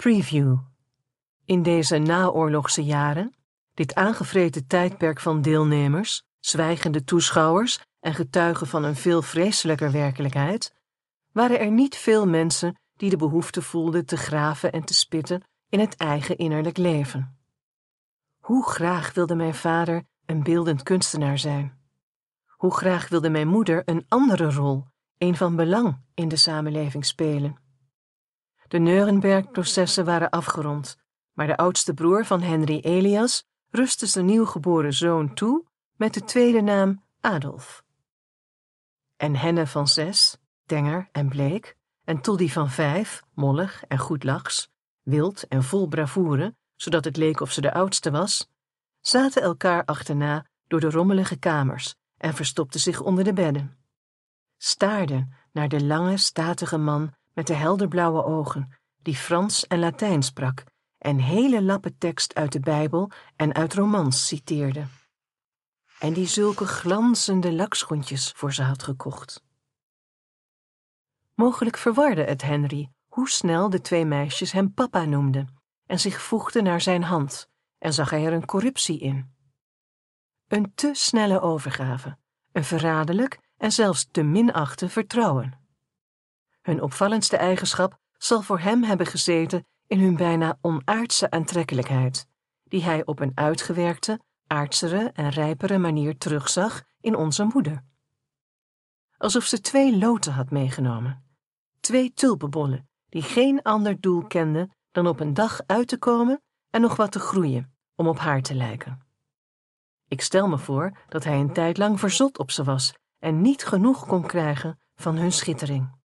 Preview. In deze naoorlogse jaren, dit aangevreten tijdperk van deelnemers, zwijgende toeschouwers en getuigen van een veel vreselijker werkelijkheid, waren er niet veel mensen die de behoefte voelden te graven en te spitten in het eigen innerlijk leven. Hoe graag wilde mijn vader een beeldend kunstenaar zijn? Hoe graag wilde mijn moeder een andere rol, een van belang in de samenleving spelen? De Neurenberg-processen waren afgerond, maar de oudste broer van Henry Elias rustte zijn nieuwgeboren zoon toe met de tweede naam Adolf. En Henne van 6, tenger en bleek, en Toddy van 5, mollig en goedlachs, wild en vol bravoure, zodat het leek of ze de oudste was, zaten elkaar achterna door de rommelige kamers en verstopten zich onder de bedden. Staarden naar de lange, statige man met de helderblauwe ogen, die Frans en Latijn sprak en hele lappen tekst uit de Bijbel en uit romans citeerde. En die zulke glanzende lakschoentjes voor ze had gekocht. Mogelijk verwarde het Henry hoe snel de twee meisjes hem papa noemden en zich voegden naar zijn hand, en zag hij er een corruptie in. Een te snelle overgave, een verraderlijk en zelfs te minachten vertrouwen. Hun opvallendste eigenschap zal voor hem hebben gezeten in hun bijna onaardse aantrekkelijkheid, die hij op een uitgewerkte, aardsere en rijpere manier terugzag in onze moeder. Alsof ze 2 loten had meegenomen, 2 tulpenbollen die geen ander doel kenden dan op een dag uit te komen en nog wat te groeien om op haar te lijken. Ik stel me voor dat hij een tijd lang verzot op ze was en niet genoeg kon krijgen van hun schittering.